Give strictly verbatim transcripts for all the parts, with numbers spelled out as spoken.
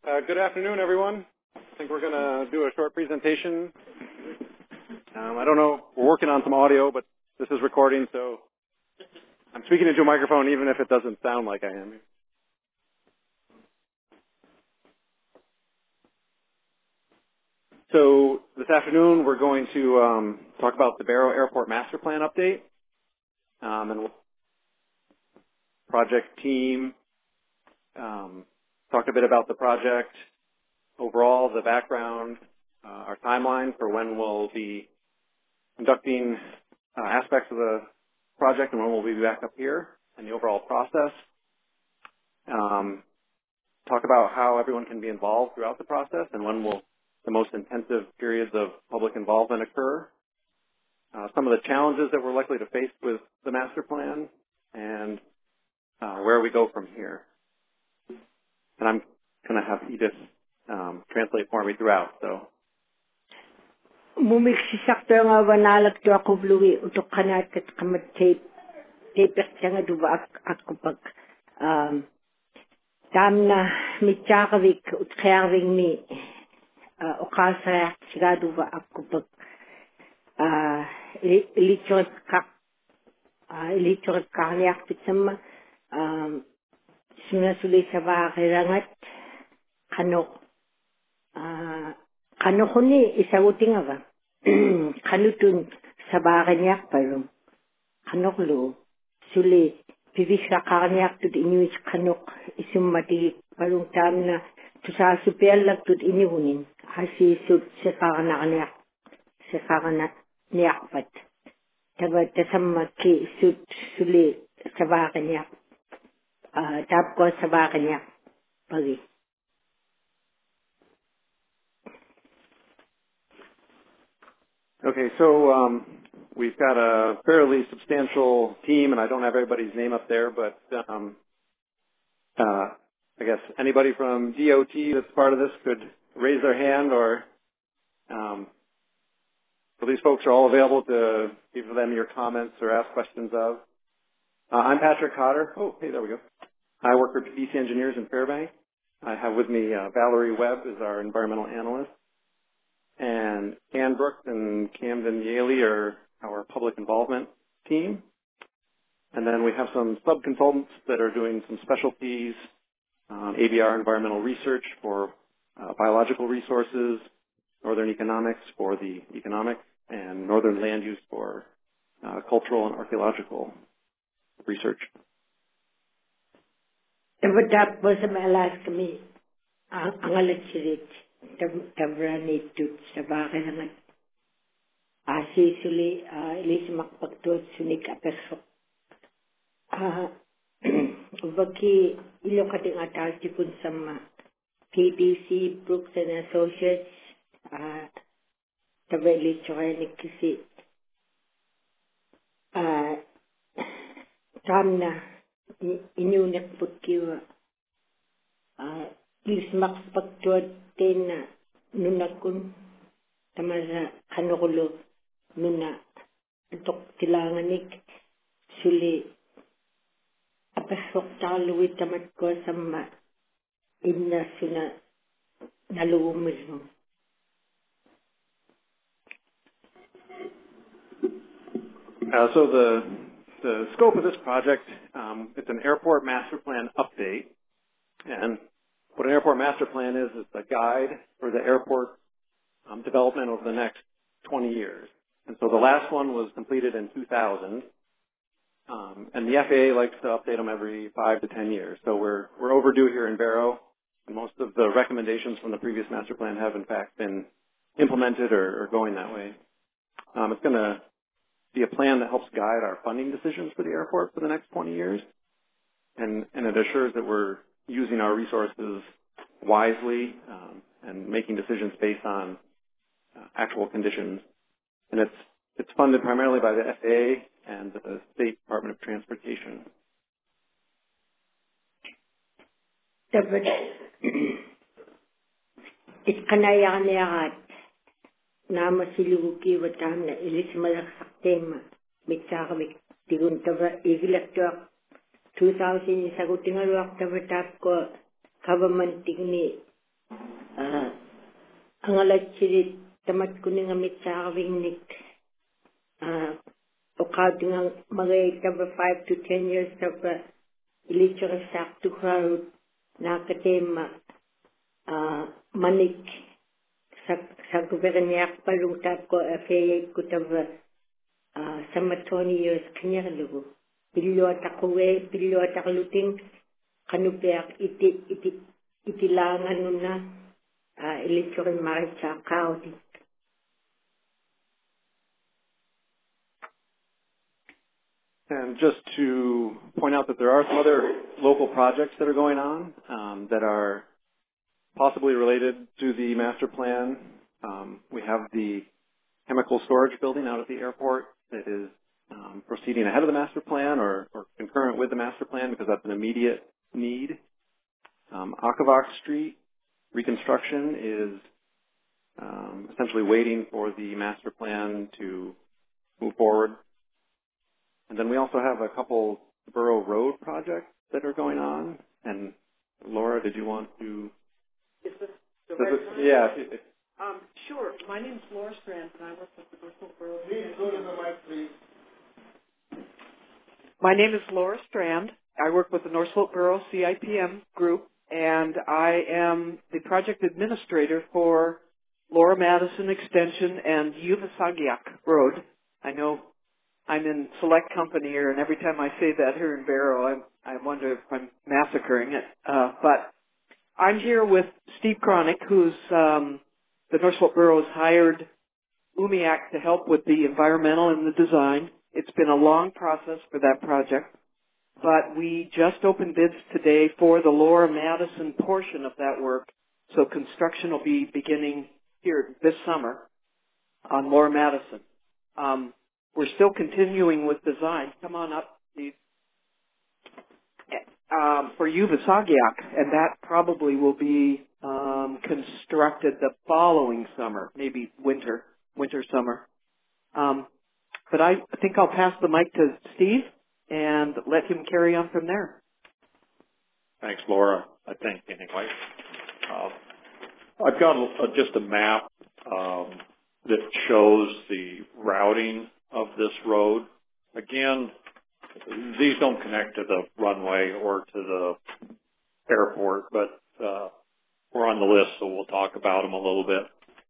Uh, good afternoon, everyone. I think we're going to do a short presentation. Um, I don't know, we're working on some audio, but this is recording, so I'm speaking into a microphone even if it doesn't sound like I am. So this afternoon, we're going to um, talk about the Barrow Airport Master Plan update um, and project team, um, talk a bit about the project overall, the background, uh, our timeline for when we'll be conducting uh, aspects of the project and when we'll be back up here and the overall process. Um, talk about how everyone can be involved throughout the process and when will the most intensive periods of public involvement occur. Uh, some of the challenges that we're likely to face with the master plan and uh, where we go from here. And I'm going to have Edith um, translate for me throughout. So. Mumiksisakto nga wanalag to ako blui utok kanat kat kamat tape tape nga duwa ako pag um tam na mitjakavik utkayaving mi okasa sigado ba ako pag uh ilichot kak ilichot kakliak pitsama um sunasuli sa bakirangat kanok uh kanok ko ni isagutin nga ba kanutun sa bakanyak parang kanok lo suli pivis sa kanyak tud inuit kanok isumati parang tam na tusa supel lag tud iniunin hasi sud sa kanyak sa kanyak niyak pat tabat tasama ki sud suli sa bakanyak ah tap ko sa bakanyak pagi. Okay, so um, we've got a fairly substantial team, and I don't have everybody's name up there, but um, uh, I guess anybody from D O T that's part of this could raise their hand, or um, so these folks are all available to give them your comments or ask questions of. Uh, I'm Patrick Cotter. Oh, hey, there we go. I work for P D C Engineers in Fairbank. I have with me uh, Valerie Webb is our environmental analyst. And Ann Brooks and Camden Yaley are our public involvement team. And then we have some sub-consultants that are doing some specialties, um, A B R environmental research for uh, biological resources, northern economics for the economic, and northern land use for uh, cultural and archaeological research. Tabat po sa malas kami ang alat sirit tabrani tut sa bakan naman asi suli ilis makpagtut sunik apesok ah baki ilo kating atal tipun sama P D C Brooks and Associates ah tabeli choy kasi ah tamna inyunak putkiwa ah ilis makpagtut tin nunakun tamaza kanukulo nuna tok tilanganik suli apasok taluwi tamat ko sama inna suna nalumismo. Uh, so the the scope of this project, um, it's an airport master plan update, and what an airport master plan is is a guide for the airport um, development over the next twenty years. And so the last one was completed in two thousand, um, and the F A A likes to update them every five to ten years. So we're we're overdue here in Barrow, and most of the recommendations from the previous master plan have in fact been implemented or, or going that way. Um, it's going to be a plan that helps guide our funding decisions for the airport for the next twenty years, and, and it assures that we're using our resources wisely um, and making decisions based on uh, actual conditions. And it's it's funded primarily by the F A A and the State Department of Transportation. Dapat iskanayan niya nama siluki watam na ilis malaksak tema mitsakamik tigun taba igilak to two thousand isagutin alwak taba tap ko government tigni Uh, ang alachiri tamat kuning amit sa kawing nik. Uh, Okaw tingang magay taba five to ten years taba ilichara sak to crowd nakatema uh, manik sa sa guberniak palungtap ko affair ko taba uh, sa matoni years kanya lugo. Pilyo atakuwe, pilyo atakuluting kanupiak iti iti itilangan nun na uh, ilichara marit sa kaudi. And just to point out that there are some other local projects that are going on um, that are possibly related to the master plan. Um, we have the chemical storage building out at the airport that is um, proceeding ahead of the master plan or, or concurrent with the master plan because that's an immediate need. Um, Akavak Street reconstruction is um, essentially waiting for the master plan to move forward. And then we also have a couple borough road projects that are going on. And Laura, did you want to? Is this the Does right it, time? yeah. If, if, Um, sure. My name is Laura Strand, and I work with the Northwood Borough. Please go to the mic, please. My name is Laura Strand. I work with the North Slope Borough C I P M group, and I am the project administrator for Laura Madison Extension and Uvasagiak Road. I know I'm in select company here, and every time I say that here in Barrow, I, I wonder if I'm massacring it. Uh, but I'm here with Steve Cronick, who's um, the North Slope Borough's hired UMIAC to help with the environmental and the design. It's been a long process for that project, but we just opened bids today for the Laura Madison portion of that work, so construction will be beginning here this summer on Laura Madison. Um, we're still continuing with design. Come on up, Steve. Um, for Uvasagiak, and that probably will be um, constructed the following summer, maybe winter, winter, summer. Um, but I think I'll pass the mic to Steve and let him carry on from there. Thanks, Laura. I think, anyway. Uh, I've got a, just a map um, that shows the routing of this road. Again, these don't connect to the runway or to the airport, but uh, we're on the list, so we'll talk about them a little bit.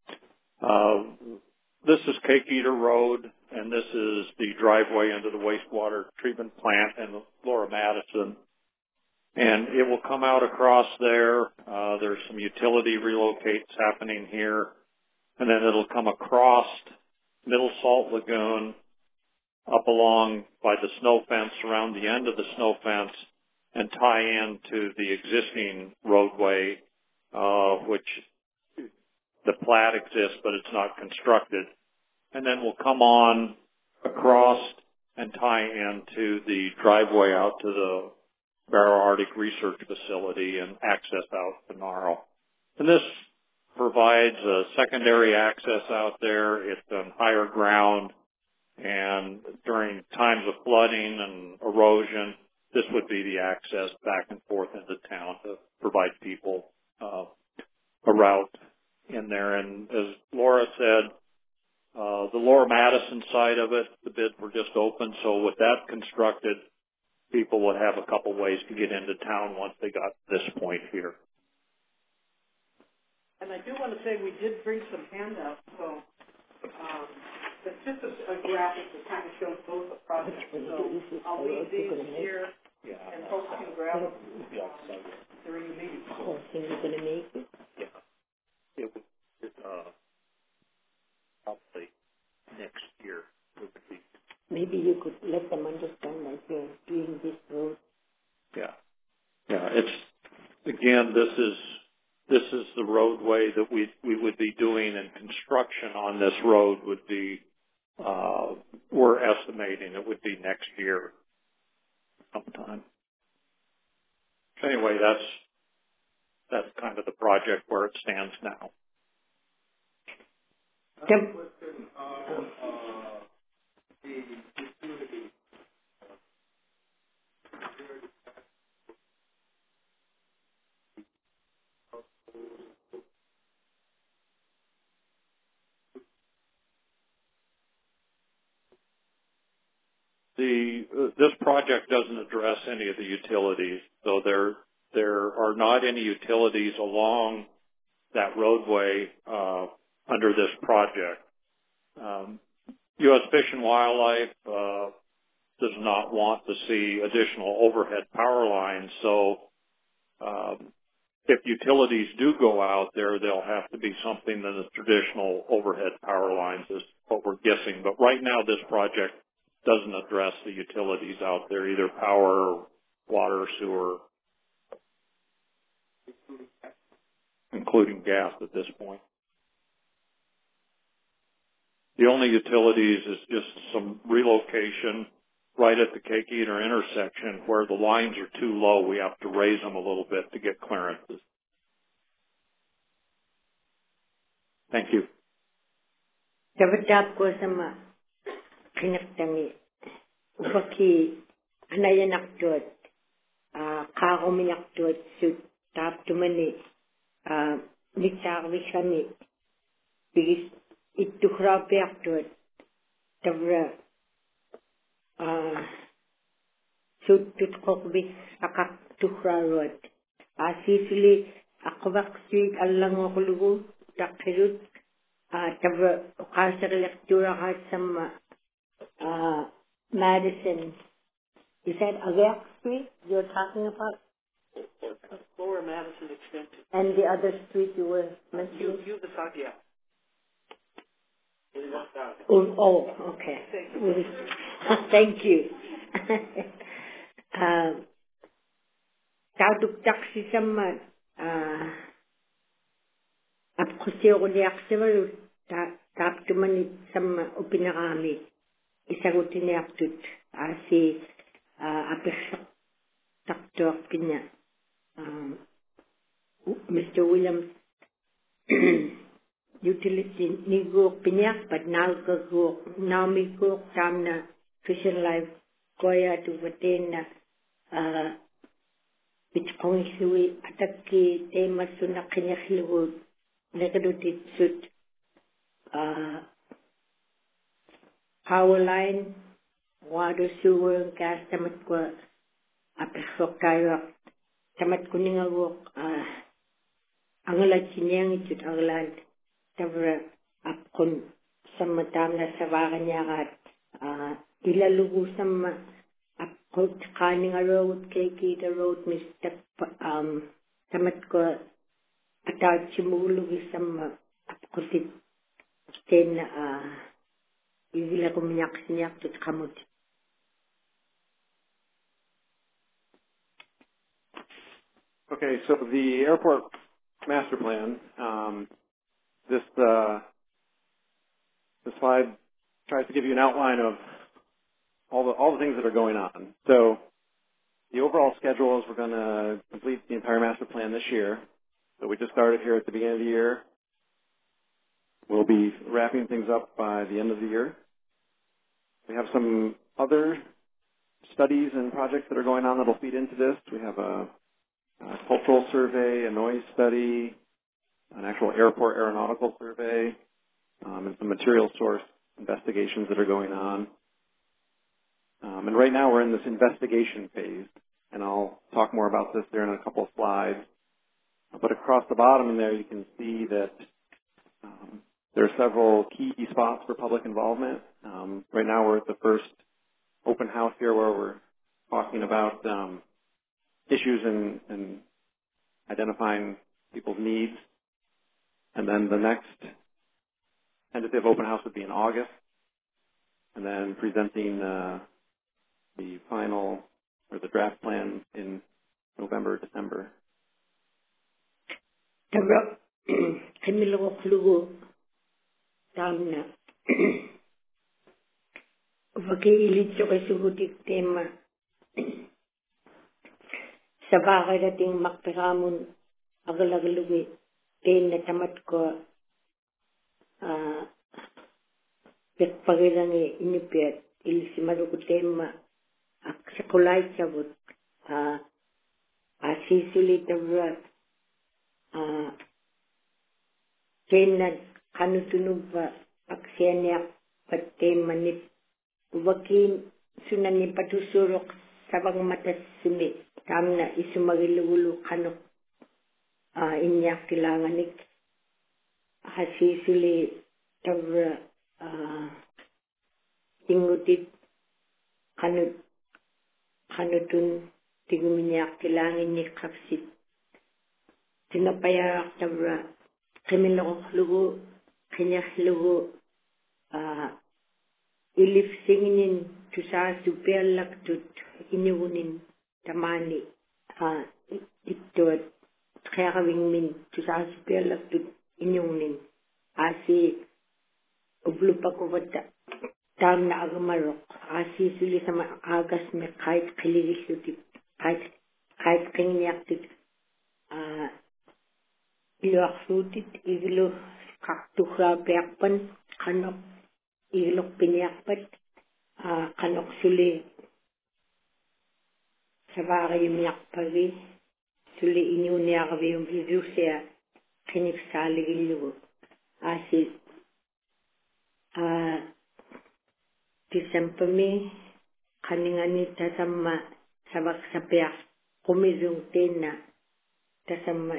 Uh, this is Cake Eater Road, and this is the driveway into the wastewater treatment plant in Laura Madison. And it will come out across there. Uh, there's some utility relocates happening here. And then it'll come across Middle Salt Lagoon, up along by the snow fence, around the end of the snow fence, and tie into the existing roadway, uh, which the plat exists, but it's not constructed. And then we'll come on across and tie into the driveway out to the Barrow Arctic Research Facility and access out to Narrow. And this provides a secondary access out there. It's on higher ground, and during times of flooding and erosion, this would be the access back and forth into town to provide people uh, a route in there. And as Laura said, uh, the Laura Madison side of it, the bids were just open, so with that constructed, people would have a couple ways to get into town once they got to this point here. And I do want to say we did bring some handouts, so um, it's just a, a graphic that kind of shows both the projects. So I'll leave these here, Yeah. and folks can grab them Yeah, so, during the meeting. Oh, so you're going to make it? yeah. It would, it, uh, probably next year would be. Maybe you could let them understand that you're doing this road. Yeah. Yeah, it's, again, this is, this is the roadway that we, we would be doing, and construction on this road would be, uh, we're estimating it would be next year sometime. Anyway, that's, that's kind of the project where it stands now. Tem- the uh, this project doesn't address any of the utilities, so there there are not any utilities along that roadway uh, under this project. Um, U S Fish and Wildlife uh, does not want to see additional overhead power lines, so um, if utilities do go out there, they'll have to be something that is traditional overhead power lines is what we're guessing. But right now this project doesn't address the utilities out there, either power, water, sewer, including gas at this point. The only utilities is just some relocation right at the Cake Eater intersection where the lines are too low. We have to raise them a little bit to get clearances. Thank you. Dapat ko sama kinaktangi upaki anayanak tuat karominak tuat sut tap tumani bicar bisami bigis itukra peak tuat tabra sut tutkok bis akak tukra ruat asisili akbak street allang okulugu takhirut tabra kasar lectura hat some uh, Madison. Is that Agac Street you're talking about? Lower Madison Extension. And the other street you were mentioning? Uvasagia. Oh, oh, okay. Thank you. Tauduk taksi sama apkusiruniaksimalu taaptumani sama upinarami isagutiniartut asi apirsak taktor kinya Mister Williams utility niguk pinyak but now guk now mi guk tamna Fish and Life koya tu batin uh bitpong siwi ataki tema sunak kinyakhilwud nekadutit sut uh power line water sewer gas tamat ko apesok tayo tamat kuningawok uh angala chinyang itut anglan tabra apkon samatam na sawakanyakat uh ilalugu sama apkot kaninga road Cake Eater road Mister um tamat ko atad chimulugi sama apkotit ten uh Ivila kuminyak sinyak tut kamut. Okay, so the airport master plan, um, this uh, this slide tries to give you an outline of all the all the things that are going on. So the overall schedule is we're going to complete the entire master plan this year. So we just started here at the beginning of the year. We'll be wrapping things up by the end of the year. We have some other studies and projects that are going on that will feed into this. We have a, a cultural survey, a noise study, an actual airport aeronautical survey, um, and some material source investigations that are going on. Um, and right now we're in this investigation phase, and I'll talk more about this there in a couple of slides. But across the bottom in there you can see that um, there are several key spots for public involvement. Um, right now we're at the first open house here where we're talking about um, issues and, and identifying people's needs. And then the next tentative open house would be in August. And then presenting uh, the final or the draft plan in November, December. Tabra kamilago klugo tamna vaki ilitso kasugutik tema sabaka dating makpiramun agalagalugi ten na tamat ko uh, pagpagilangi inipet ilisimaruko tema aksakulay sabut uh, asisuli tabra uh, ten na kanutunog pa aksyanyak pati manip Wakin sunani patusurok sabang matasimi tamna isumagilugulu kanok inyak kilanganik hasisuli tawra tingutit kanut kanutun tiguminyak kilangin ni kapsit tinapayarak tawra kimilok lugu kinyak lugu ilif singinin tusa supelak tut inuunin tamani ittot kayakawing min tusa supelak tut inuunin asi ublupakuvata tam na agamarok asi sili sama agas me kahit kiligisutit kahit kahit kiniyaktit iluak sutit iglo kaktukra pekpan kanok ilok piniyakpat kanok suli sabara yung yakpagi suli inyuniyakabi yung ilusya kiniksalig ilugo asi tisempami kaningani tasama sabak sapiak kumizung tena tasama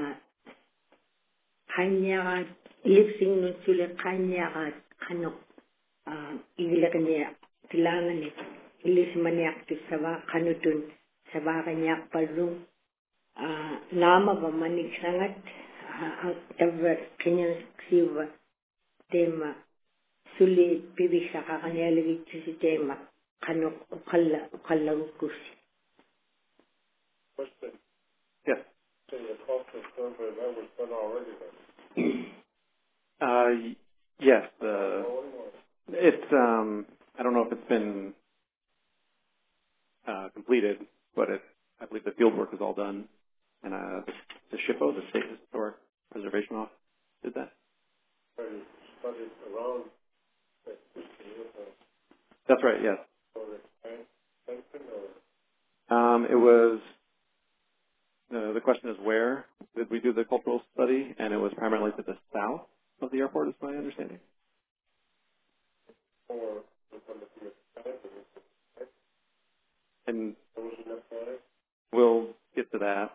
kanyakat ilipsing nun suli kanyakat kanok igilakanya tilangan ni ilis maniak tu sawa kanutun sawa kanyak palung nama ba manik sangat tawa kanyang siwa tema suli pibisa ka kanya lagi si tema kanok ukalla ukalla ukusi. Question. Yes. So the cost of survey that was done already then? Uh, yes. Uh, It's, um, I don't know if it's been uh, completed, but it, I believe the field work is all done. And uh, the, the SHPO, the State Historic Preservation Office, did that. Studied, studied around that. That's right, yes. Or um, it was, uh, the question is where did we do the cultural study? And it was primarily to the south of the airport, is my understanding. or And we'll get to that.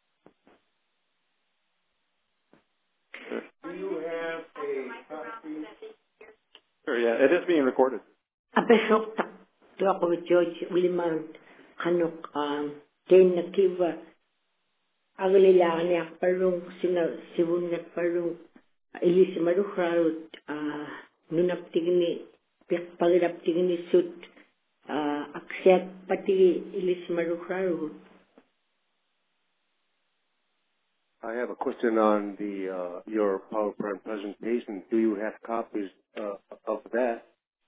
Sure. do you have a copy? Sure, yeah, it is being recorded. Apesok tak tu ako George uliman kanok ten na kiwa agalilaan niya parung sina sibun na parung ilis maruhrarut nunap tigni pagirap tigni sut aksyat pati ilis maruhrarut. I have a question on the uh, your PowerPoint presentation. Do you have copies uh, of that?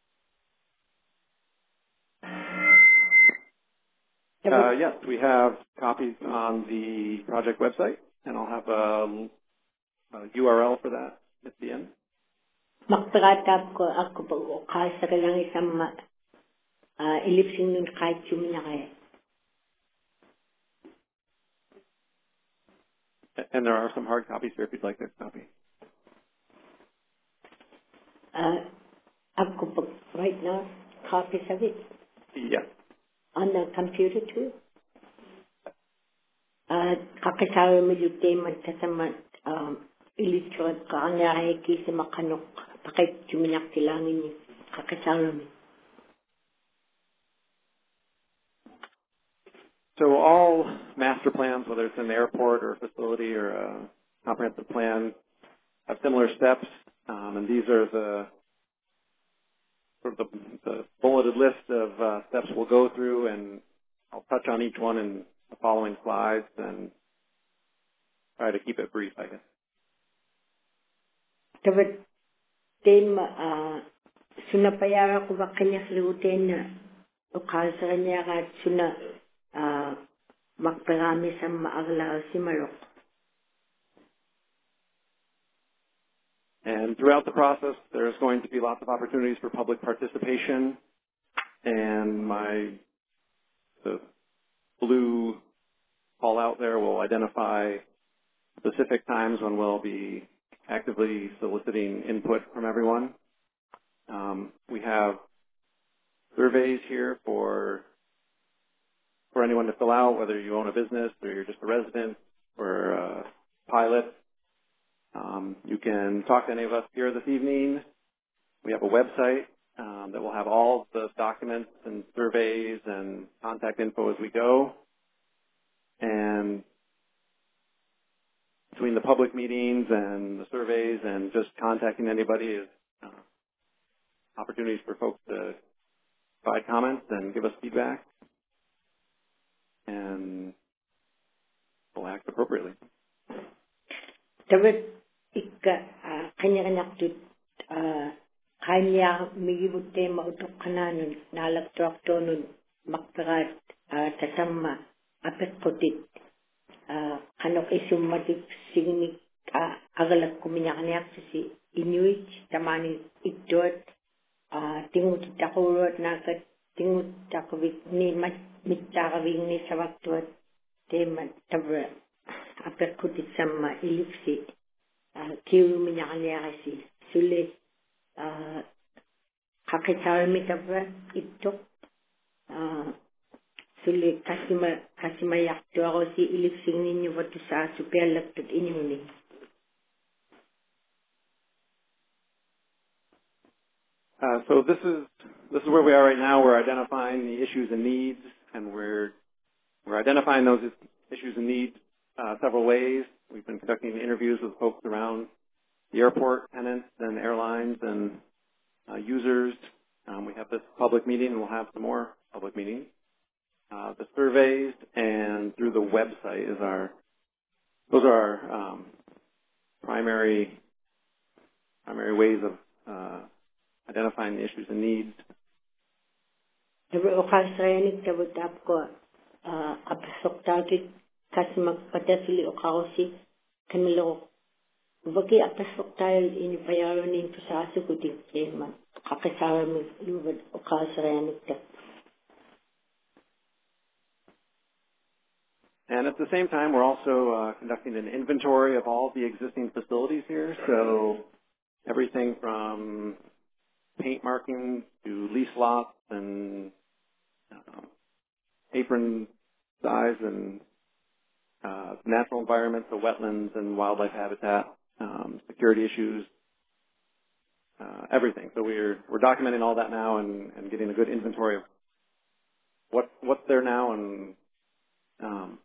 Uh, yes, we have copies on the project website, and I'll have a, a U R L for that at the end. Magpakatap ko ako pag ukasa ka lang isang ilipsing nun kahit sumina kaya. And there are some hard copies here if you'd like this copy. Uh, ako pag right now, copies of it. Yes. On the computer too. Uh, kakasama mo yung tema kasama ilitron ka ang nahiki sa makanok pakit suminak tilangin niya kakasama mo. So all master plans, whether it's an airport or a facility or a comprehensive plan, have similar steps, um, and these are the sort of the, the bulleted list of uh, steps we'll go through, and I'll touch on each one in the following slides and try to keep it brief, I guess. Dapat tema sunapaya ko ba kanya lutin na ukasa niya ka suna magparami sa maagla si Marok. And throughout the process, there's going to be lots of opportunities for public participation. And my the blue call out there will identify specific times when we'll be actively soliciting input from everyone. Um, we have surveys here for for anyone to fill out, whether you own a business or you're just a resident or a pilot. Um, you can talk to any of us here this evening. We have a website um, that will have all the documents and surveys and contact info as we go. And between the public meetings and the surveys and just contacting anybody is uh, opportunities for folks to provide comments and give us feedback, and we'll act appropriately. Dapat ikka kanya-kanya tut kanya migibute mautok kananun nalagtuak tonun maktarat tasamma apet kotit kanok isummatik signik agalak kuminyak-kanyak si Inuit tamani itdot tingut takurot nakat tingut takawik ni mat mittakawik ni sawaktuat temat tabra apet kotit sama ilipsi kiu minyak-kanyak sulit kakitawami tabra itok sulit kasima kasima yakto ako si ilipsing ninyo wato sa supelagtot inyong ni. Uh, so this is this is where we are right now. We're identifying the issues and needs, and we're we're identifying those issues and needs uh, several ways. We've been conducting interviews with folks around the airport, tenants, and airlines, and uh, users. Um, we have this public meeting, and we'll have some more public meetings. Uh, the surveys and through the website is our those are our um, primary primary ways of uh, identifying the issues and needs. Dapat ukasrayanik dapat ko kapasok tawit kasi magpatasili ukawsi kanilo bagi apasok tayo inipayaron ni pusaso kuting kema kakasara mi lubad ukasrayanik dapat. And at the same time, we're also uh, conducting an inventory of all the existing facilities here. So everything from paint markings to lease lots and uh, apron size and uh, natural environments, so wetlands and wildlife habitat, um, security issues, uh, everything. So we're we're documenting all that now and, and getting a good inventory of what what's there now and um,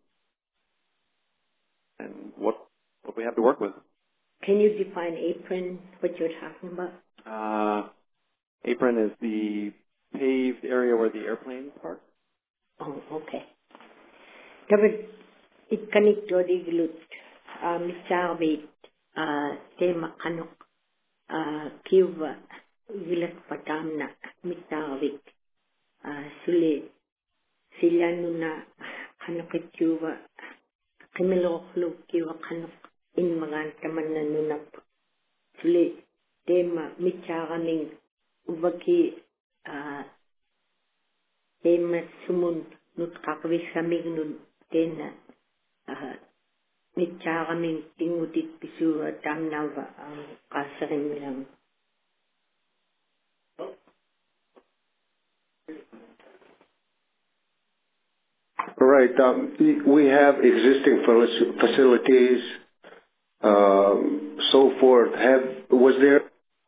and what what we have to work with. Can you define apron, what you're talking about? Uh, apron is the paved area where the airplanes park. Oh, okay. Dapat itkanik dodi glut misabit tema kanok kiwa gilat patamna mitawik suli sila nuna kanok kiwa kimiloklo kiwa kanok in magan taman na nunap suli tema mitsaraming ubaki tema sumun nut kakawis samig nun tena mitsaraming tingutit pisu tamnawa ang kasarim lang. All right. Um, we have existing facilities, um, so forth. Have was there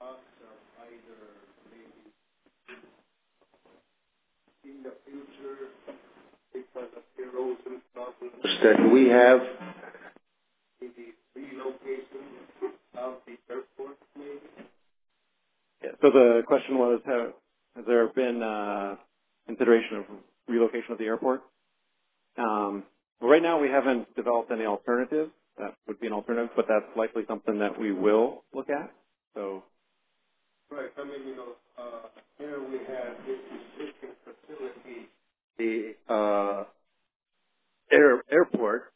in the future because of erosion problems that we have in the relocation of the airport, maybe? Yeah, so the question was, have, has there been uh, consideration of relocation of the airport? Um, well, right now we haven't developed any alternative. That would be an alternative, but that's likely something that we will look at. So, right. I mean, you know, uh, here we have this existing facility, the uh, air airport,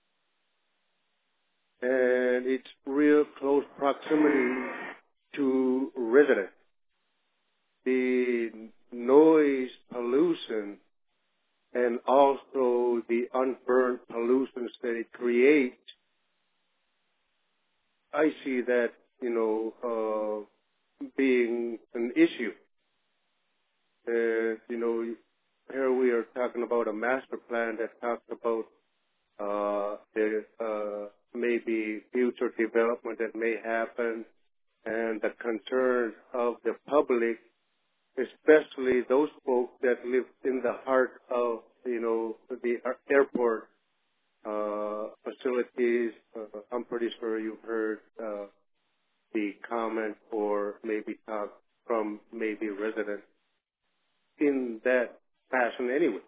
and it's real close proximity to residents. The noise pollution and also the unburned pollutions that it creates, I see that, you know, uh, being an issue. is, you know, here we are talking about a master plan that talks about uh, there uh, may be future development that may happen, and the concerns of the public, especially those folks that live in the heart of, you know, the airport uh, facilities. Uh, I'm pretty sure you've heard uh, the comment or maybe talk from maybe residents in that fashion anyway.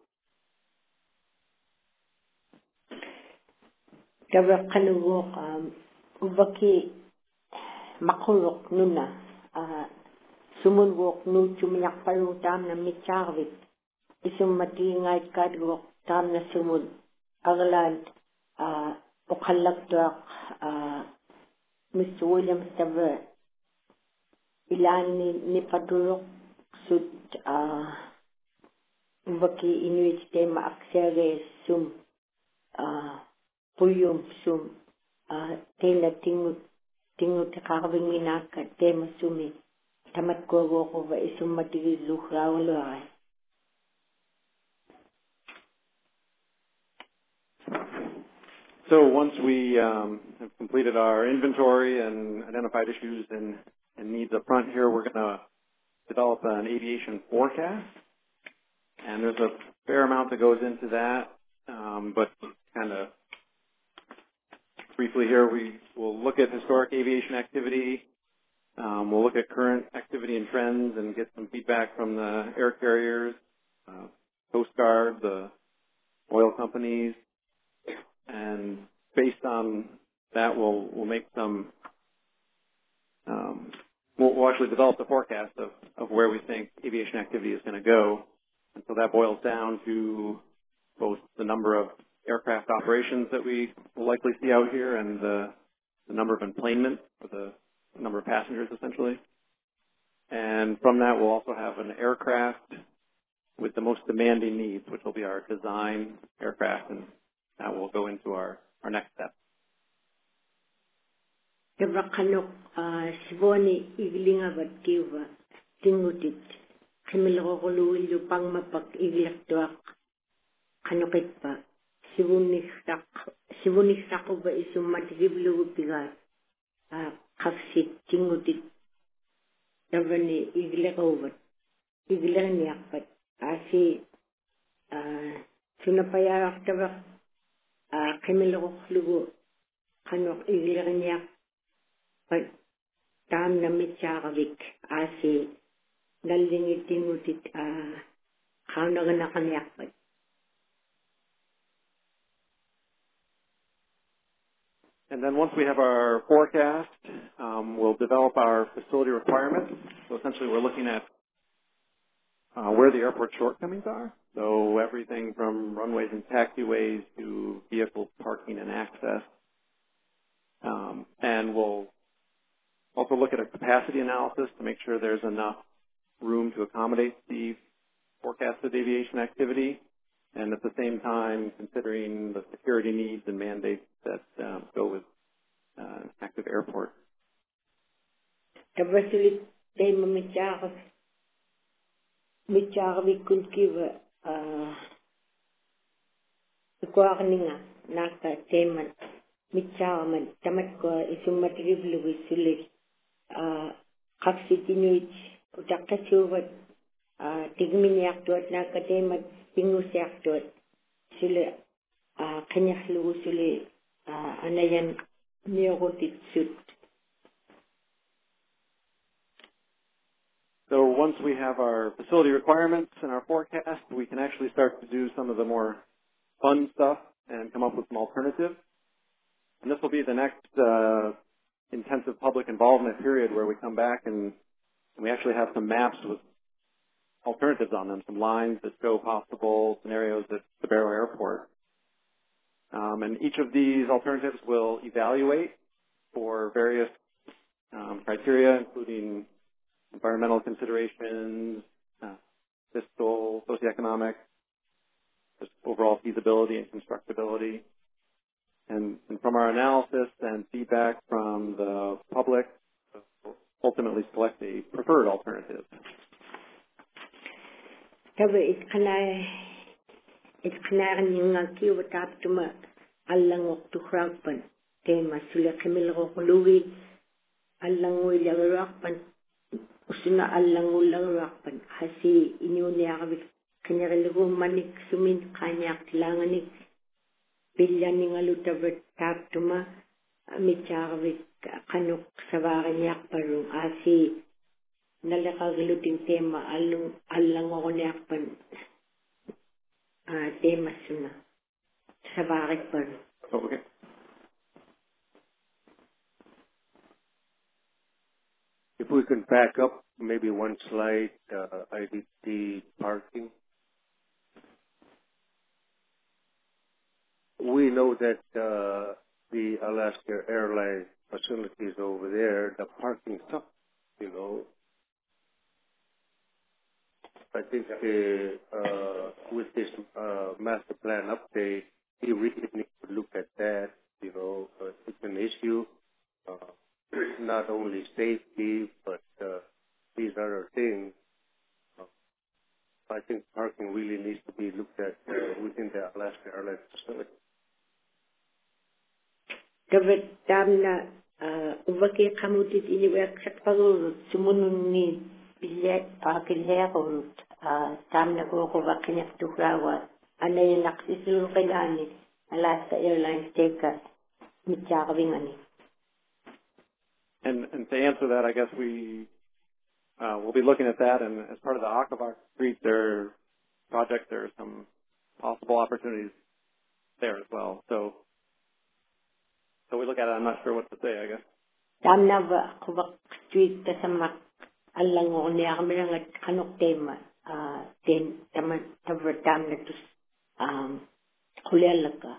Dawa kanugok um ubaki makulok nuna uh sumunwok nu chumiyak palutam na mitcharvik isum matingay kadwok tam na sumun aglan uh ukalakdak uh Mister Williams Taver ilan ni ni padulok sud uh ubaki inuit tema aksere sum uh puyum sum uh tela tingut tingut kakabing minaka tema sumi tamat ko ko ba isum matigi lukhrawlo ay. So once we um, have completed our inventory and identified issues and, and needs up front here, we're going to develop an aviation forecast. And there's a fair amount that goes into that, um, but kind of briefly here, we will look at historic aviation activity. Um, we'll look at current activity and trends and get some feedback from the air carriers, uh, Coast Guard, the oil companies, and based on that, we'll we'll make some. Um, we'll, we'll actually develop the forecast of, of where we think aviation activity is going to go, and so that boils down to both the number of aircraft operations that we will likely see out here and the, the number of enplanement, or the number of passengers, essentially. And from that, we'll also have an aircraft with the most demanding needs, which will be our design aircraft, and that will go into our, our next step. Dawa kanok siboni iglinga bat kiwa tingutit kimiloko kuluwilu pang mapak iglaktuak kanokit pa sibuniksak sibuniksak ko ba isum matigiblu piga kafsit tingutit dawa ni iglakawat iglang niyakpat asi sunapayarak dawa kimiloko kuluwo kanok iglang niyak but tam na mitsaravik asi nalingit tingutit ah kauna gana kanyak. And then once we have our forecast, um, we'll develop our facility requirements. So essentially, we're looking at uh, where the airport shortcomings are. So everything from runways and taxiways to vehicle parking and access. Um, and we'll also look at a capacity analysis to make sure there's enough room to accommodate the forecasted aviation activity, and at the same time considering the security needs and mandates that um, go with uh, an active airport. Tabasilit day mamitsakas mitsakas kunkiwa ikuakninga naka teman mitsakaman tamat ko isumatriblu isulit kapsitinuit utakasuwat tigminyak tuat naka temat pingusyak tuat sila kanyaklu sila anayan niyokotit sut. So once we have our facility requirements and our forecast, we can actually start to do some of the more fun stuff and come up with some alternatives. And this will be the next uh, intensive public involvement period where we come back and we actually have some maps with alternatives on them, some lines that show possible scenarios at the Barrow Airport. Um, and each of these alternatives will evaluate for various um, criteria, including environmental considerations, uh, fiscal, socioeconomic, just overall feasibility and constructability. And, and from our analysis and feedback from the public, we'll ultimately select a preferred alternative. Tawa itkana itkanaran yung kiwa taptuma allangok tukrakpan tema sula kamilro kuluwi allangoy lagrakpan usuna allangol lagrakpan hasi inyuniakabik kanyariligo manik sumin kanyak tilanganik bilyaning alutabat taptuma mitsaakabik kanok sawakanyak parung asi nalakagiluting tema allung allangokonyakpan tema suna sawarik parung. Okay. If we can back up maybe one slide, uh, I did the parking. We know that uh, the Alaska Airlines facilities over there, the parking sucks, you know. I think uh, uh, with this uh, master plan update, we really need to look at that, you know. Uh, it's an issue. Uh, not only safety, but uh, these other things. Uh, I think parking really needs to be looked at uh, within the Alaska Airlines facility. Dapat tamna ubaki kamutit iniwek sakpagurut sumunun ni bilet pakilherut tamna ko ko bakinyak tukrawa anay naksisul kailangan Alaska Airlines teka mitjakawingani. And, and to answer that, I guess we uh, will be looking at that, and as part of the Akavak Street there project, there are some possible opportunities there as well. So, so we look at it. I'm not sure what to say, I guess. Tamna ba Akavak Street kasama allango niya kami lang at kanok tema ten taman taver tamna tus um kulelaka.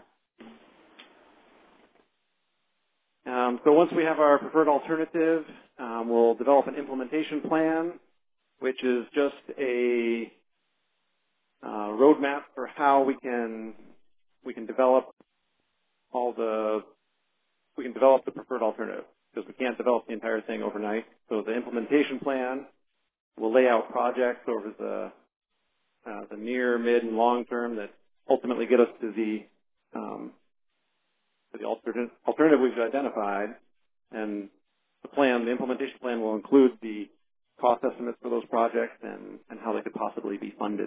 Um, so once we have our preferred alternative, um, we'll develop an implementation plan, which is just a uh, roadmap for how we can we can develop all the we can develop the preferred alternative, because we can't develop the entire thing overnight. So the implementation plan will lay out projects over the uh, the near, mid, and long term that ultimately get us to the um, to the alternative alternative we've identified. And the plan, the implementation plan, will include the cost estimates for those projects and, and how they could possibly be funded.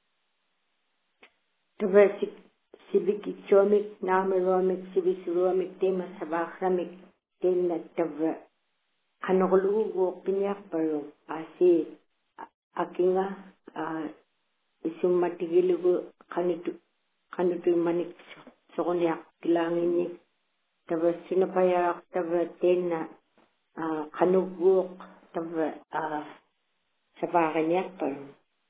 Civic economic, nameromic, civic tema sabakramik, tema tava kanokulugo pinyak paro asi akinga isumatigilugo kanitu kanitu manik sokonyak kilangini tava sinapayak tava tena kanuguk tava sabakanyak paro.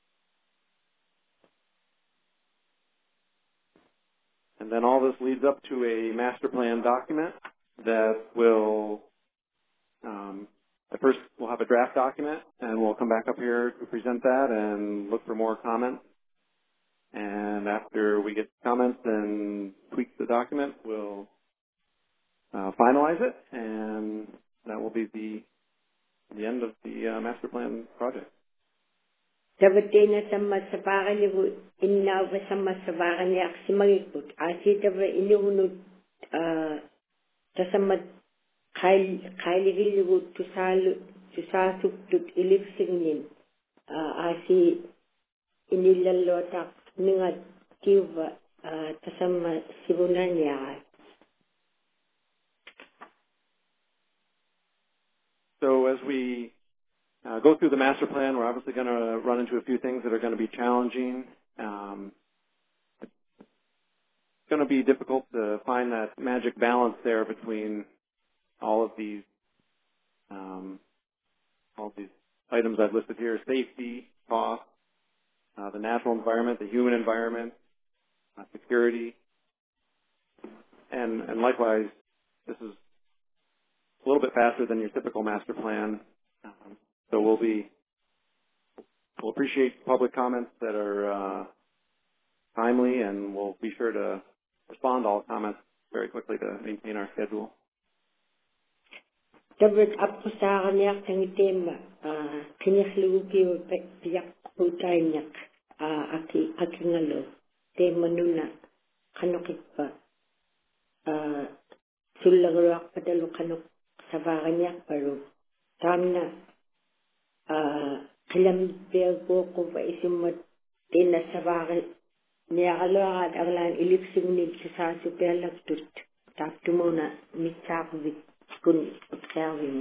And then all this leads up to a master plan document that will, um, at first we'll have a draft document, and we'll come back up here to present that and look for more comments. And after we get comments and tweak the document, we'll uh, finalize it, and that will be the the end of the uh, master plan project. Davatena sama sabaran niyo inawa sama sabaran niya simagipot. Asi dava inuunod tasama kail kailigiligo tusalu tusasuktot ilipsingnin. Asi inilalota ningat kiwa tasama sibunan niya. So as we Uh, go through the master plan, we're obviously going to run into a few things that are going to be challenging. Um, it's going to be difficult to find that magic balance there between all of these um, all of these items I've listed here: safety, cost, uh, the natural environment, the human environment, uh, security, and, and likewise, this is a little bit faster than your typical master plan. Um, So we'll be, we'll appreciate public comments that are uh, timely, and we'll be sure to respond to all comments very quickly to maintain our schedule. Dapat ako sa kanyak ng tema, kinihlugi o piyak po tayo niyak. aki akingalo te manuna kanokit pa sullagaruak padalu kanok savaganyak paru tamna kilam bego ko ba isimat tina savagi niagaload aglan ilipsugni sa supelak tut taptumona mitsak kun observing.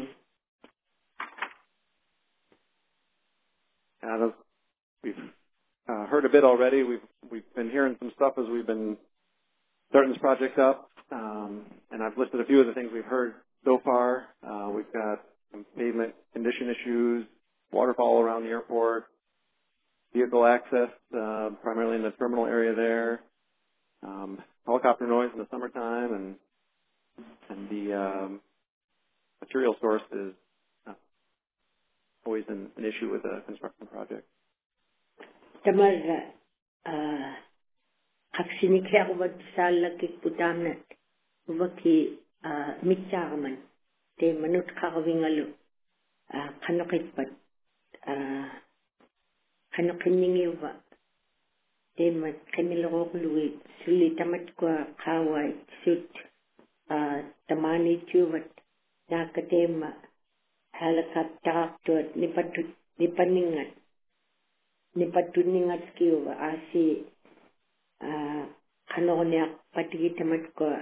Uh, we've uh, heard a bit already. We've we've been hearing some stuff as we've been starting this project up, um, and I've listed a few of the things we've heard so far. Uh, we've got some pavement condition issues, waterfall around the airport, vehicle access, uh, primarily in the terminal area there, um, helicopter noise in the summertime, and and the um, material source is uh, always an, an issue with a construction project. Tamarra aksinikya ubad salakik putamnat ubaki mitsaman te manut kakawingalo kanokit pat kanokiningi uba te mat kaniloko luwi suli tamat kwa kawai sut tamani tubat nakatema helicopter tuat nipatut nipaningat nipatuningat skiwa asi kanoniak patigi tamat kwa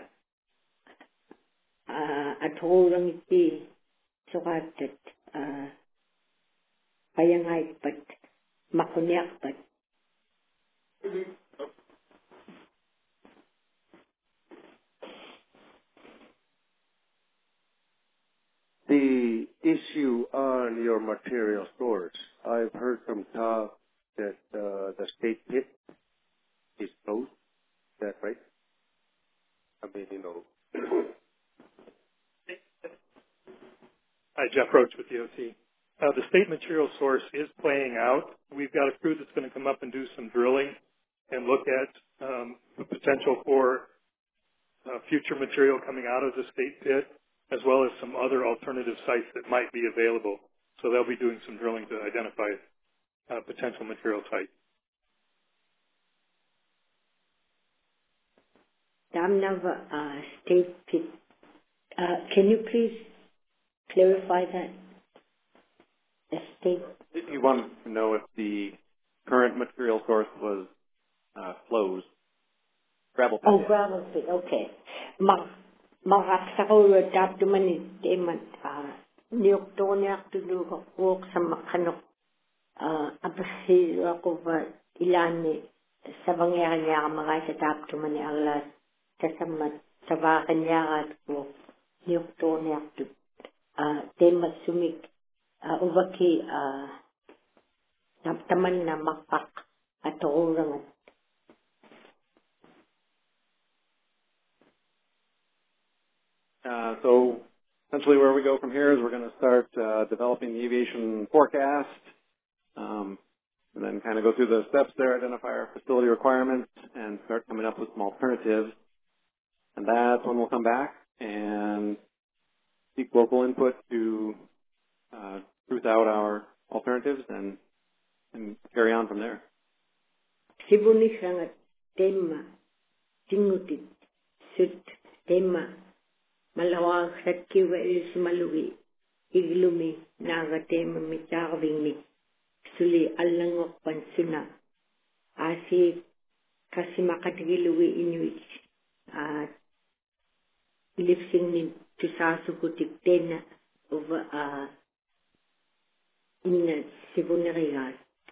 atholong iti sukatat payangay pat makuniak pat. The issue on your material source, I've heard from Tom that uh, the state pit is closed. Is that right? I mean, you know. Hi, Jeff Roach with D O T. Uh, the state material source is playing out. We've got a crew that's going to come up and do some drilling and look at um, the potential for uh, future material coming out of the state pit, as well as some other alternative sites that might be available. So they'll be doing some drilling to identify uh, potential material sites. Damnava uh, state pit. Uh, can you please clarify that? The state. You want to know if the current material source was uh, closed. Gravel pit. Oh, gravel pit. Okay. Mag Magaksakur tapduman teman nioktonya tudu ko sa makanok abasi ako ba ilani sa bangyari niya mga sa tapduman ni Allah sa samat sa bakanya ko nioktonya tu teman sumik ubaki taptaman na makpak at orang. Uh, so essentially where we go from here is we're going to start uh, developing the aviation forecast, um, and then kind of go through the steps there, identify our facility requirements, and start coming up with some alternatives. And that's when we'll come back and seek local input to uh, truth out our alternatives and, and carry on from there. Sibuni sangat tema tingutit sut tema malawag sat kiwa is maluwi iglumi naga tema mitawing mi suli alangok pansuna asi kasi makatigiluwi inuit at lipsing ni tusasukutik tena over a in sibunarigas.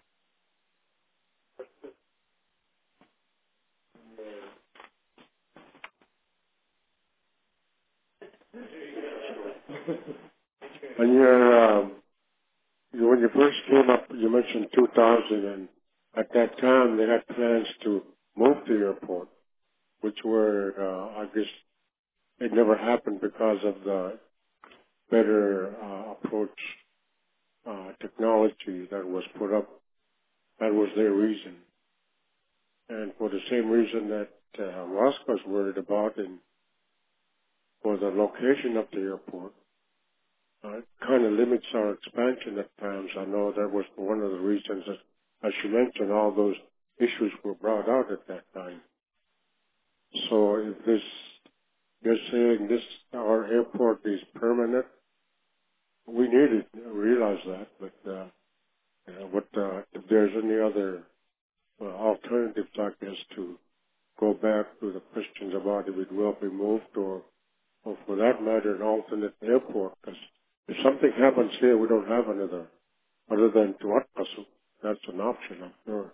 When you're, um, you, when you first came up, you mentioned two thousand, and at that time they had plans to move the airport, which were, uh, I guess, it never happened because of the better uh, approach uh, technology that was put up. That was their reason, and for the same reason that uh, Roscoe's worried about, and for the location of the airport. Uh, it kind of limits our expansion at times. I know that was one of the reasons, that, as you mentioned, all those issues were brought out at that time. So if this, you're saying this, our airport is permanent, we need it, realize that, but, uh, you know, what, uh, if there's any other uh, alternatives, I guess, to go back to the questions about if it will be moved or, or for that matter, an alternate airport, because if something happens here, we don't have another, other than Tuatpasu. That's an option, I'm sure.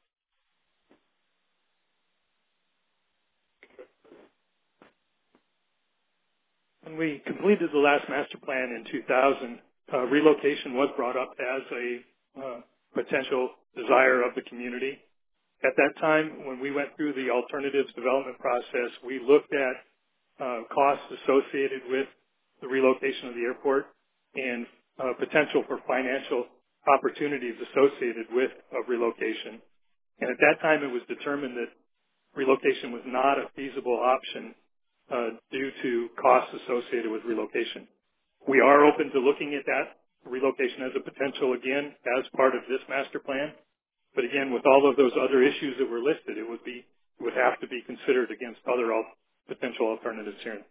When we completed the last master plan in two thousand, uh, relocation was brought up as a uh, potential desire of the community. At that time, when we went through the alternatives development process, we looked at uh, costs associated with the relocation of the airport and uh, potential for financial opportunities associated with a relocation. And at that time, it was determined that relocation was not a feasible option uh, due to costs associated with relocation. We are open to looking at that relocation as a potential again as part of this master plan. But again, with all of those other issues that were listed, it would be it would have to be considered against other al- potential alternatives here.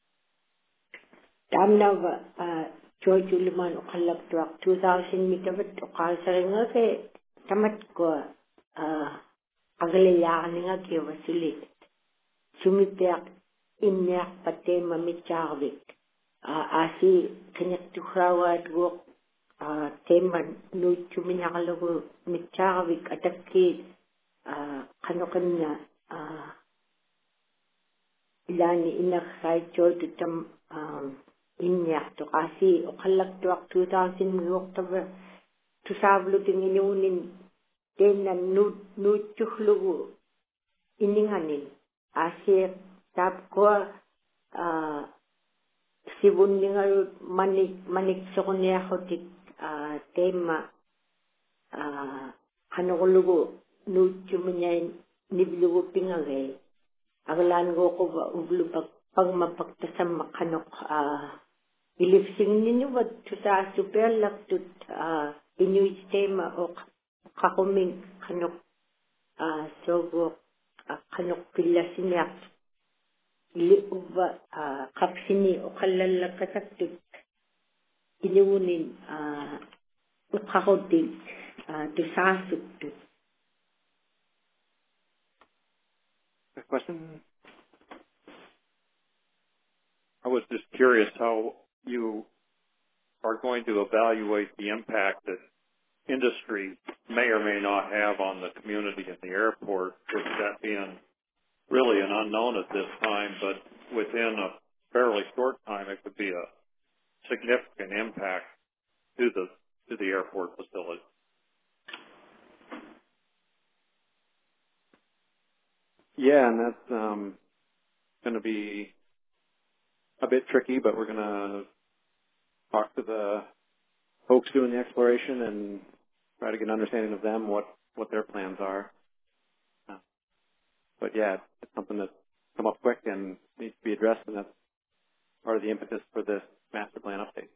Damnava George Uliman Ukalaktuak two thousand meter Ukalsaringa ke tamat ko agalayaninga ke wasili sumipiak inyak pate mamichavik asi kanyaktuhrawat go teman nu chuminyakalago michavik atakki kanokanya ilani inakhai George tam inyak to kasi ukalaktuak two thousand miyoktawa tusablo tinginunin tenan nu nu chuhlugu ininganin asir tap ko sibun ningal manik manik sokunya hotik tema hanokulugu nu chumunya niblugu pingagay aglan go ko ublu pag pagmapagtasam makanok ilifsing ninyo wat tuta super laktut inuit tema o kakuming kanok sogo kanok pilasinyak liuba kapsini o kalalakataktut inuunin ukakotik tusasuktut. Next question. I was just curious how you are going to evaluate the impact that industry may or may not have on the community and the airport, with that being really an unknown at this time, but within a fairly short time it could be a significant impact to the to the airport facility. Yeah, and that's um, going to be a bit tricky, but we're going to talk to the folks doing the exploration and try to get an understanding of them, what, what their plans are. Uh, but yeah, it's something that's come up quick and needs to be addressed, and that's part of the impetus for this master plan update.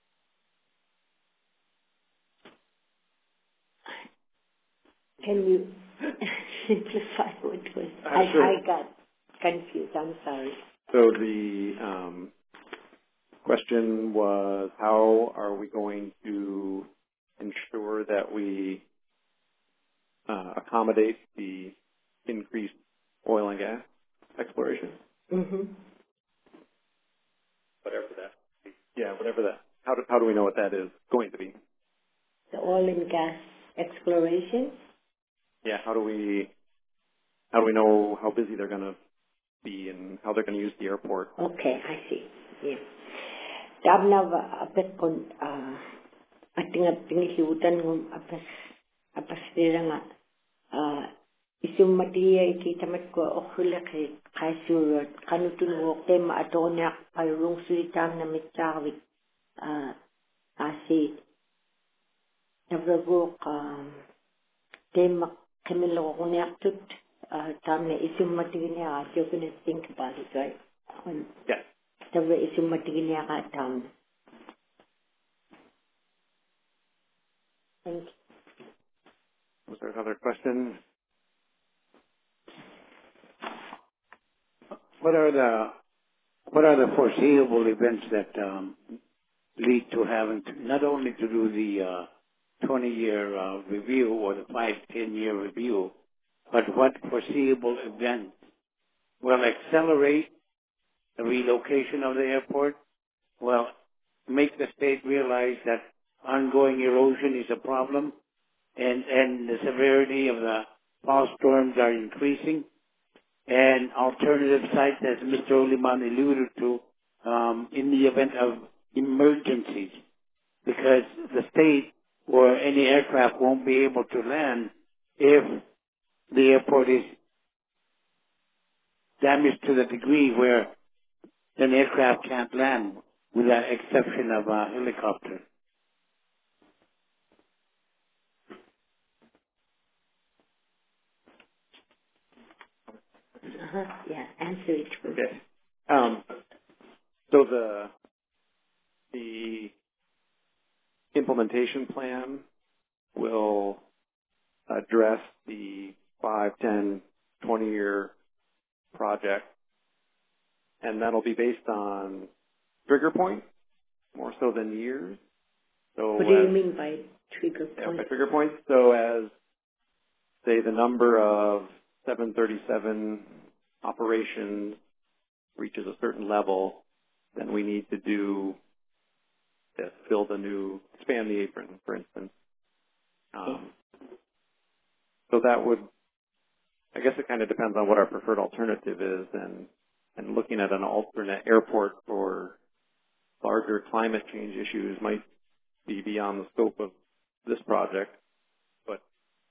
Can you simplify what was? Uh, I, sure. I got confused. I'm sorry. So the um, question was, how are we going to ensure that we uh, accommodate the increased oil and gas exploration? Mm-hmm. Whatever that. Yeah, whatever that. How do, how do we know what that is going to be? The oil and gas exploration. Yeah, how do we how do we know how busy they're going to be and how they're going to use the airport? Okay, I see. Yeah. Dabna apet kon ating ating hiutan ng apas apas nila nga isum matiya ikitamat ko okula kay kasurot kanutun wo tema atonya palung sulitang na mitawik asi nabrago tema kamilo ko niyaktut tamne isum matiya you're going to think about it, right? Yes. Nabra isum matiya ka tam. Thank you. Was there another question? what are the what are the foreseeable events that um, lead to having to, not only to do the uh, twenty-year uh, review or the five, ten-year review, but what foreseeable events will accelerate the relocation of the airport, will make the state realize that ongoing erosion is a problem, and, and the severity of the fall storms are increasing, and alternative sites, as Mister Oliman alluded to, um, in the event of emergencies, because the state or any aircraft won't be able to land if the airport is damaged to the degree where an aircraft can't land, with the exception of a helicopter. Uh-huh. Yeah, answer it. Okay. Um, so the the implementation plan will address the five, ten, twenty year project, and that'll be based on trigger points more so than years. So what do you as, mean by trigger yeah, point? by trigger points, so as say the number of seven thirty-seven operations reaches a certain level, then we need to do this, build a new, expand the apron, for instance. Um, so that would, I guess it kind of depends on what our preferred alternative is, and, and looking at an alternate airport for larger climate change issues might be beyond the scope of this project, but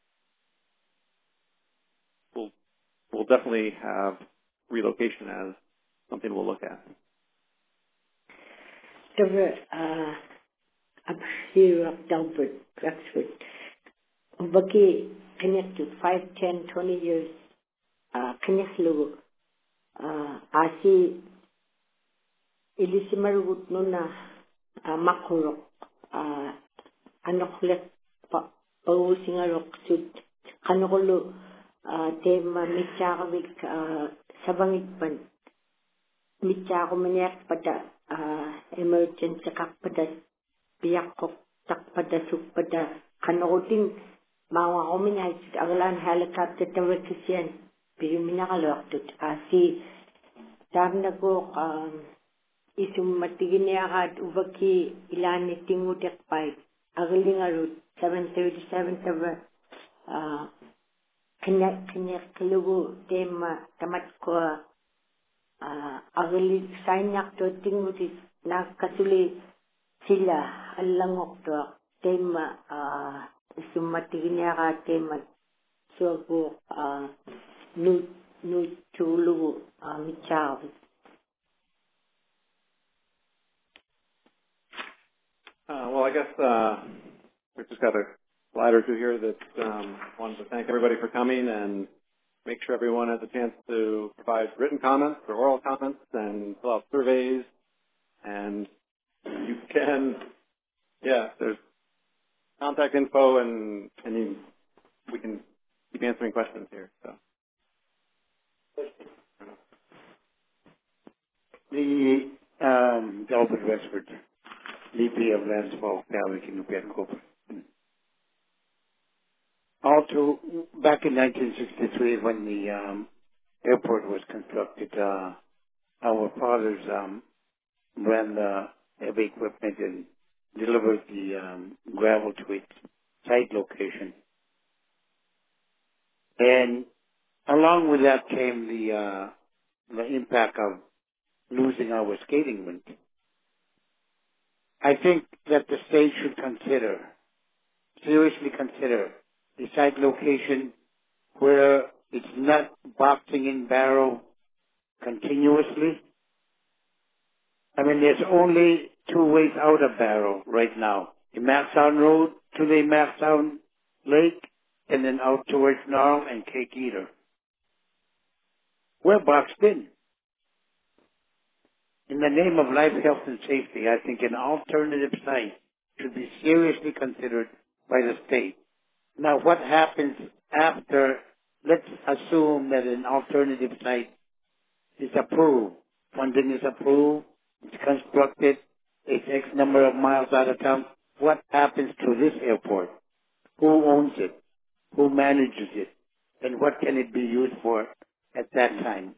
we'll, we'll definitely have relocation as something we'll look at. There uh, up here of Delbert, Rexford, Baki connected five, ten, twenty years, uh, connected, uh, asi ilisimarugut nuna, uh, makurok, uh, anoklet, pa, pausingarok, sud, kanokolo, uh, tema mitsakamik, uh, sabangitpan, mitsakamaniak pada, uh, emergency kak pada, biyakok, tak pada, suk pada, kanoting, mga kuminay, agalan helicopter tawagkisyan, piruminakalok, asi, dam na ko, um, isum matigin niya kad ubaki ilan ni tingutek pipe, agaling arut, seven thirty-seven tawa, uh, kanya, kanya kalugo, tema, tamat ko, uh, agaling sanyak to tingutik, nakasuli sila, alangok to, tema, uh, isum matigin niya kad tema, so ko, uh, nu, nu chulu, uh, michaw. Uh, well, I guess uh, we've just got a slide or two here that um, wanted to thank everybody for coming and make sure everyone has a chance to provide written comments or oral comments and fill out surveys. And you can, yeah, there's contact info, and, and you, we can keep answering questions here. So. The um, Delbert Westford, V P of Landsfall Valley Kinupian Corporate. Also, back in nineteen sixty-three, when the um, airport was constructed, uh, our fathers um, ran the heavy equipment and delivered the um, gravel to its site location. And along with that came the uh, the impact of losing our skating rink. I think that the state should consider, seriously consider, the site location where it's not boxing in barrel continuously. I mean, there's only two ways out of Barrow right now. The Maxtown Road to the Maxtown Lake, and then out towards Gnarl and Cake Eater. We're boxed in. In the name of life, health, and safety, I think an alternative site should be seriously considered by the state. Now, what happens after, let's assume that an alternative site is approved, funding is approved, it's constructed, it's X number of miles out of town. What happens to this airport? Who owns it? Who manages it? And what can it be used for at that time?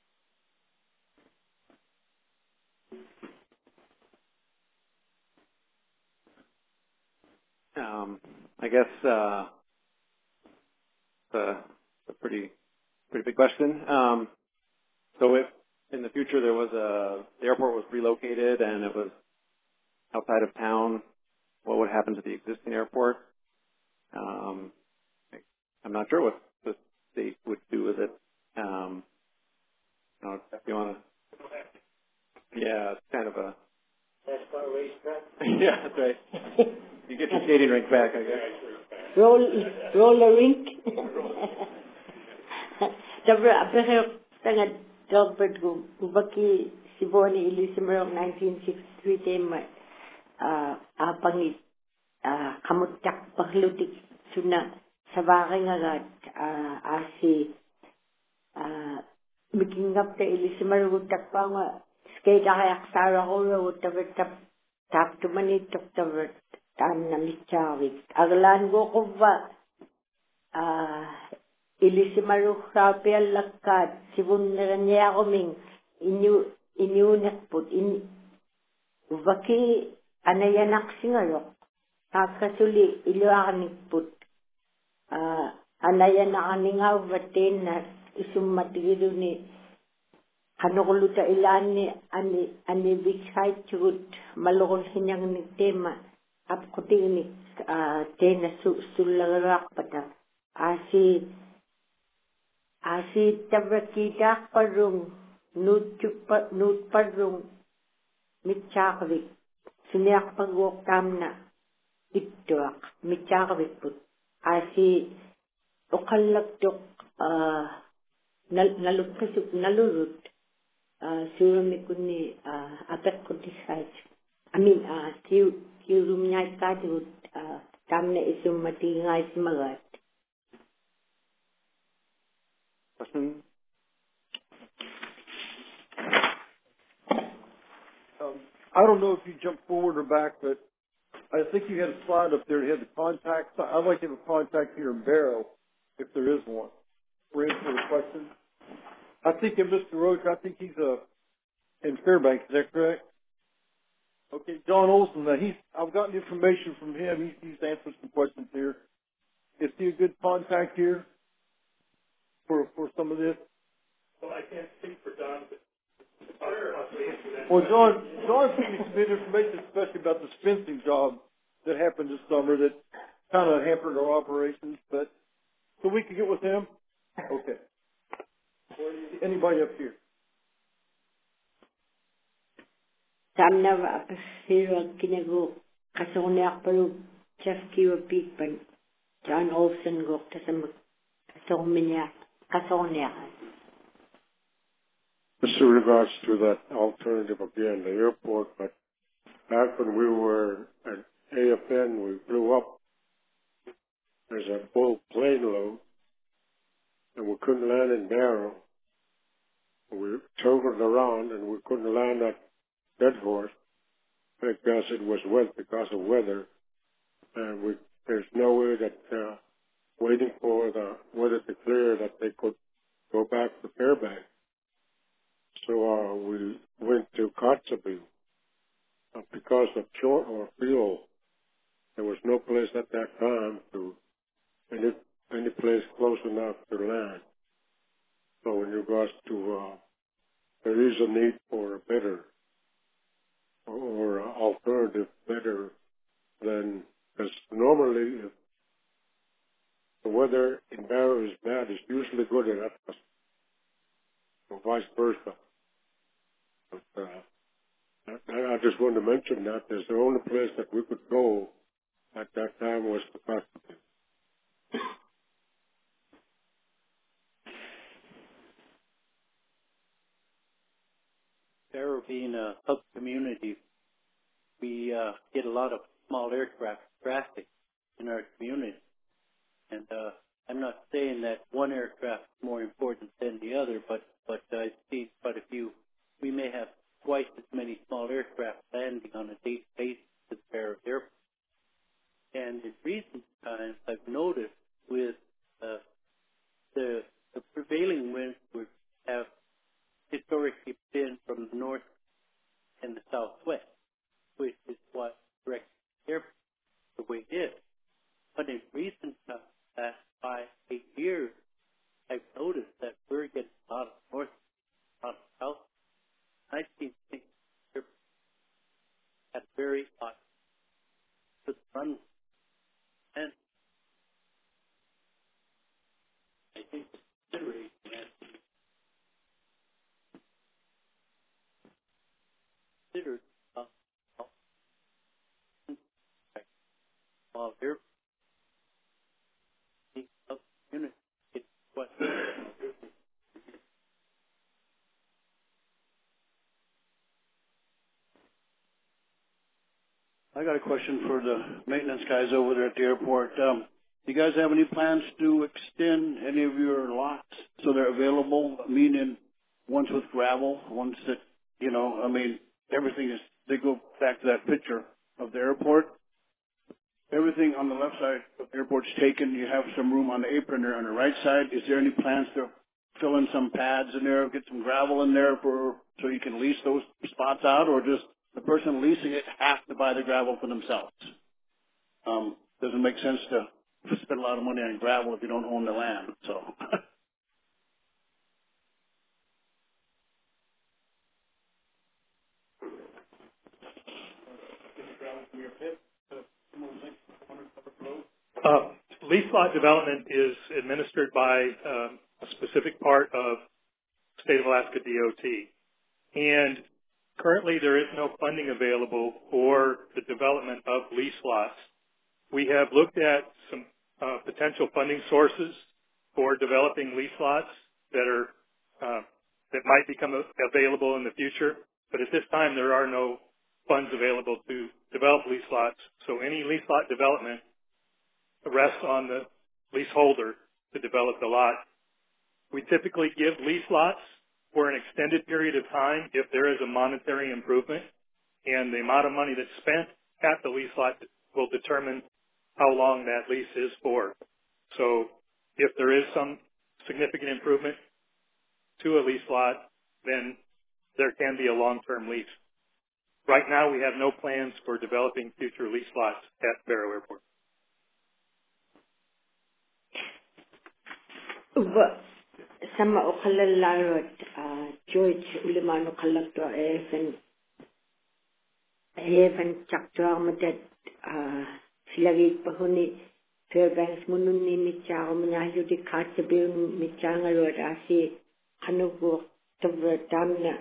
Um, I guess uh, it's a, a pretty pretty big question. Um, so if in the future there was a the airport was relocated and it was outside of town, what would happen to the existing airport? Um, I, I'm not sure what the state would do with it. Um, you know, if you want to, yeah, it's kind of a. That's for a racetrack? Yeah, that's right. You get your skating rink back, I guess. Roll, roller rink. Dabra apero tanga dogbert gu ubaki siboni ilisimero nineteen sixty-three tema uh apangit uh kamutyak paglutik suna sabaring agat uh asi uh making up the ilisimero gutak panga skate ayak sara holo utavet tap tap to mani tok tavet tam na michawik aglan go kuva uh ilisimaru rapial lakat sibun neranya koming inyu inyu nakput in vaki anayanak singalo kakasuli iluanikput uh anayanak aningaw vaten na isumatigidu ni kanokuluta ilani ani ani bixite chut malokon hinyang ni tema apkuting ni uh tena su sulagarak pata asi asi tabrakita parung nut chupa nut parung mitchakvik sunyak pagwok tamna ittuak mitchakvik put asi ukallak tok uh nalukasuk nalurut uh surumikuni uh apek kutisaj I mean uh kiu kiu rumnyai kadut uh tamna isumati ngai smagat. Question? Um, I don't know if you jumped forward or back, but I think you had a slide up there that had the contact. I'd like to have a contact here in Barrow, if there is one. For answer the question. I think of Mister Roach, I think he's uh, in Fairbanks, is that correct? Okay, John Olson, now he's, I've gotten information from him. He's, he's answered some questions here. Is he a good contact here for, for some of this? Well, I can't speak for Don, but I'll possibly answer that. Well, John, John sent me some good information, especially about this fencing job that happened this summer that kind of hampered our operations. But so we could get with him. Okay. Anybody up here? Tamna va apasiro kinago kasonyak paru chef kiwa pikpan John Olsen go tasam kasomnya kasonyak. This in regards to that alternative again, the airport, but back when we were at A F N, we flew up. There's a full plane load, and we couldn't land in Barrow. We toggled around, and we couldn't land at Deadhorse because it was wet because of weather, and we there's no way that uh, waiting for the weather to clear that they could go back to Fairbanks. So uh, we went to Kotzebue. Uh, because of short or fuel, there was no place at that time to any any place close enough to land. So in regards to uh, there is a need for a better or, or a alternative better than because normally if the weather in Barrow is bad, it's usually good in Atlas, or vice versa. But, uh, I, I just wanted to mention that there's the only place that we could go at that time was the Kotzebue. Barrow being a hub community, we uh, get a lot of small aircraft traffic in our community. And uh, I'm not saying that one aircraft is more important than the other, but, but I see quite a few. We may have twice as many small aircraft landing on a daily basis at Barrow Airport. And in recent times, I've noticed with uh, the, the prevailing winds would have historically been from the north and the southwest, which is what directs the airport the way it is. But in recent times, last five, eight years, I've noticed that we're getting a lot of north, a lot of south. I see things at very hot to the run. And I think considering that considered uh, while they're of unit, it's what I got a question for the maintenance guys over there at the airport. Um, you guys have any plans to extend any of your lots so they're available? Meaning ones with gravel, ones that, you know, I mean, everything is, they go back to that picture of the airport. Everything on the left side of the airport's taken. You have some room on the apron there on the right side. Is there any plans to fill in some pads in there, get some gravel in there for, so you can lease those spots out, or just the person leasing it has to buy the gravel for themselves? Um, doesn't make sense to spend a lot of money on gravel if you don't own the land, so. Uh, lease lot development is administered by um, a specific part of State of Alaska D O T. And currently there is no funding available for the development of lease lots. We have looked at some uh, potential funding sources for developing lease lots that are uh, that might become available in the future, but at this time there are no funds available to develop lease lots. So any lease lot development rests on the leaseholder to develop the lot. We typically give lease lots for an extended period of time if there is a monetary improvement, and the amount of money that's spent at the lease lot will determine how long that lease is for. So if there is some significant improvement to a lease lot, then there can be a long-term lease. Right now, we have no plans for developing future lease lots at Barrow Airport. Sama ukalalawat George ulimano kalakto even even chakto madat silagi pahuni Fairbanks mununi mitchao manyayo di katsabil mitchangalo asi kanugo tabra damna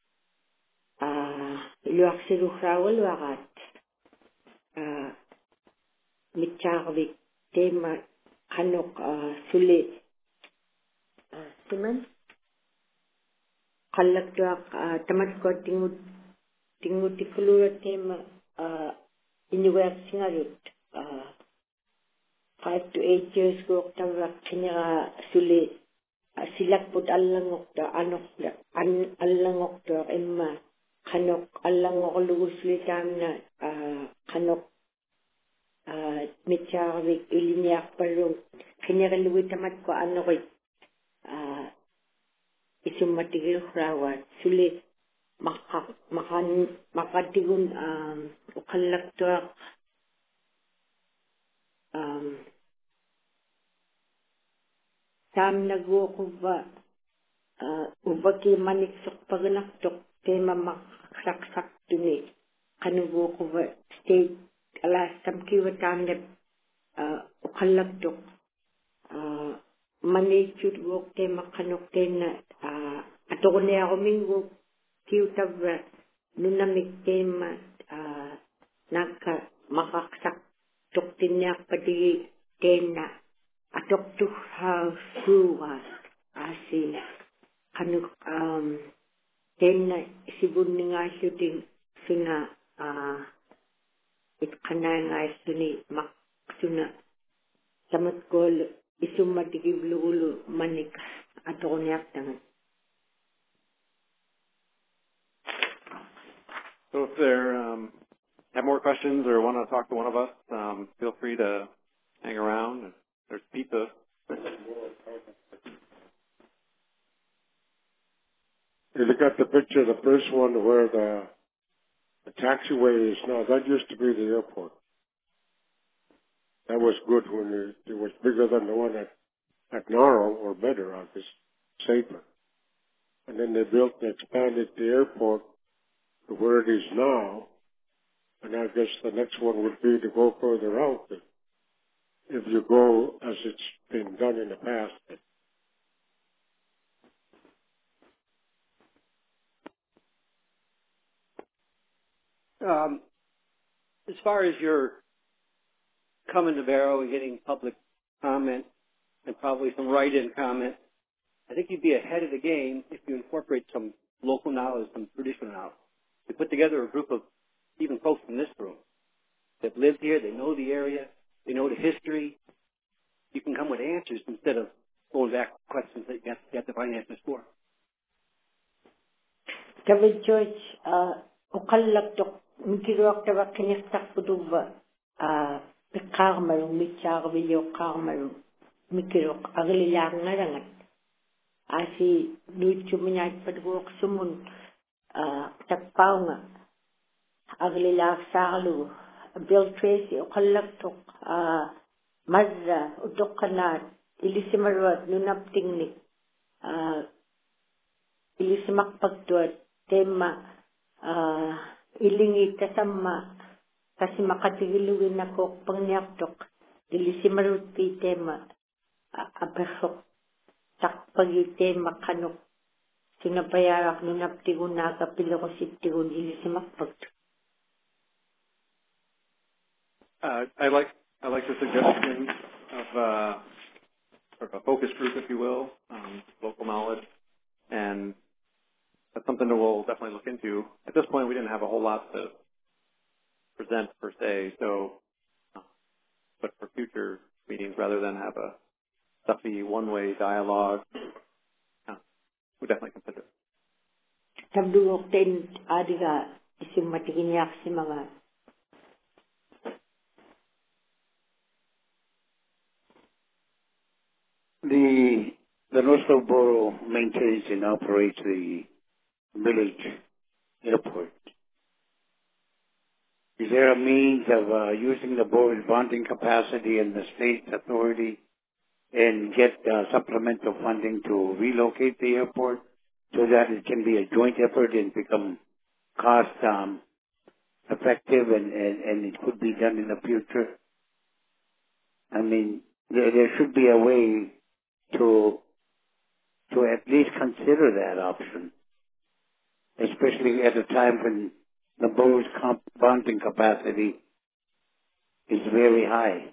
luaksiru khrawal wagat mitchao tema kanok suli Siman kalaktuak tamat ko tingut tingut tikulurat tema inuwak singarut five to eight years ko tawak kanya suli silak put allangok da anok da an allangok da emma kanok allangok lugusli tamna kanok mitchavik iliniak palung kanya luwi tamat ko anokit isum matigil khrawat suli maka makan makatigun um ukalaktuak um tam nago kuba ubaki manik sok paganaktok tema maksaksak tuni kanugo kuba state alas tamkiwa tamne ukalaktok Manichut walk tema kanok tena atokone ako mingo kiutabra nunamik tema nagka makaksak tok tinyak pati tena atok tu suwa asi kanok tena sibun nga shooting suna it kanay nga suni mak suna samat ko isummatikivlugulu manik atoniak tangan. So if there um, have more questions or want to talk to one of us, um, feel free to hang around. There's pizza. You look at the picture, the first one where the, the taxiway is now, that used to be the airport. That was good when it, it was bigger than the one at, at Naro, or better, I guess, safer. And then they built and expanded the airport to where it is now. And I guess the next one would be to go further out. If you go as it's been done in the past. Um, as far as your coming to Barrow and getting public comment and probably some write-in comment, I think you'd be ahead of the game if you incorporate some local knowledge, some traditional knowledge. You put together a group of even folks in this room that lived here, they know the area, they know the history. You can come with answers instead of going back to questions that you have to get the find answers for. David George, uh, ukallaktok mikiruak tawa kiniktak puduba, uh, pikarmalu, mitsaravilo karmalu, mikiruk, aglilang ngarangat. Asi, lucu menyait padugok sumun, uh, takpau nga, aglilang sarlu, Bill Tracy, ukallaktok, uh, Mazda, utokanat, ilisimarwat, nunaptingnik, uh, ilisimakpagtuat, tema, uh, ilingi kasama, kasi makatigiluwin ako pangyaptok, ilisimarwat pi tema, uh, apesok, takpagi tema kanok, sinapayarak, nunaptigun na kapilo ko sitigun, ilisimakpagtuat. Uh, I like I like the suggestion of uh, sort of a focus group, if you will, um, local knowledge, and that's something that we'll definitely look into. At this point, we didn't have a whole lot to present per se, so uh, but for future meetings, rather than have a stuffy one-way dialogue, uh, we definitely consider it. Tabdugok ten adiga isim matiginyak si mga The the Northville Borough maintains and operates the village airport. Is there a means of uh, using the borough's bonding capacity and the state authority and get uh, supplemental funding to relocate the airport so that it can be a joint effort and become cost um, effective and, and, and it could be done in the future? I mean, there, there should be a way to to at least consider that option, especially at a time when the borough's comp- bonding capacity is very high.